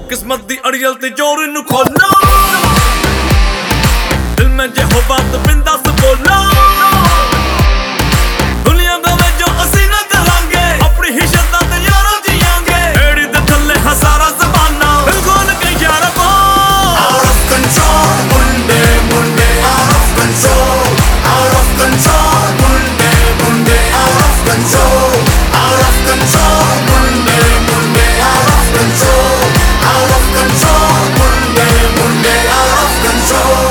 किस्मत दी अड़ियल ते जोर नू खोलो, दिल में जे हो बात बिंदास बोलो। दुनिया गवे जो असी ना करांगे, अपनी ही शर्तां ते यारों जियांगे। एड़ी दे थल्ले हजारा ज़बाना, दिल खोल के यारा को। Out of control, Munde Munde out of control, out of control, Munde Munde out of control, out of control, Munde Munde out of control, out of control, Munde Munde out of control.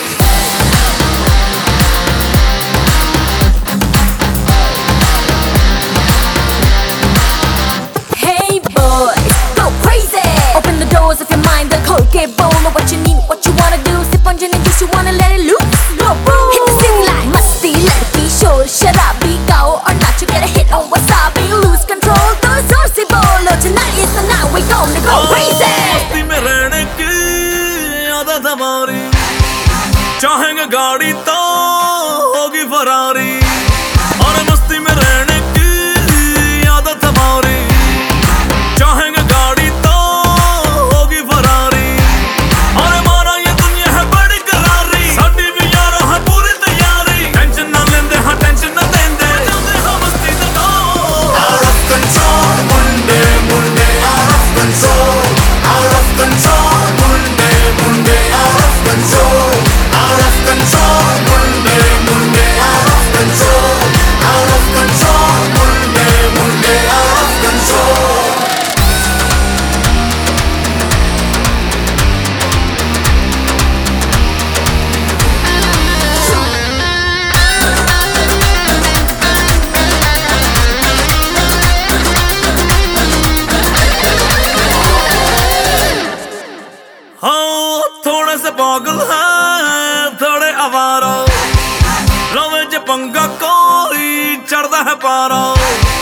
Hey boys, go crazy. Open the doors of your mind, the cold get bold. Know what you need, what you wanna do. Sip on gin and juice, you wanna let it loose. Go boom. Hit the city like musty, ladki, shor, sharabi, gao or not, you get a hit on wasabi. Lose control, the zorsy bolo. Tonight is the night we gonna go crazy. मस्ती में रहने की आदत हमारी, चाहेंगे गाड़ी तो होगी फरारी। और मस्ती में रहने की आदत हमारी, चाहेंगे गाड़ी तो होगी फरारी। और हमारा ये दुनिया है बड़ी करारी, साडी भी यारा है पूरी तैयारी। टेंशन ना लेंदे, हाँ टेंशन ना देंदे, जाते हाँ मस्ती से दो। Out of control, Munde Munde out of control, out of control, Munde Munde out of control, out of control, Munde Munde out of control, out of control, Munde Munde out of control. हाँ थोड़े से पागल हैं, थोड़े आवारा, रवे च पंगा कोई चढ़दा है पारा।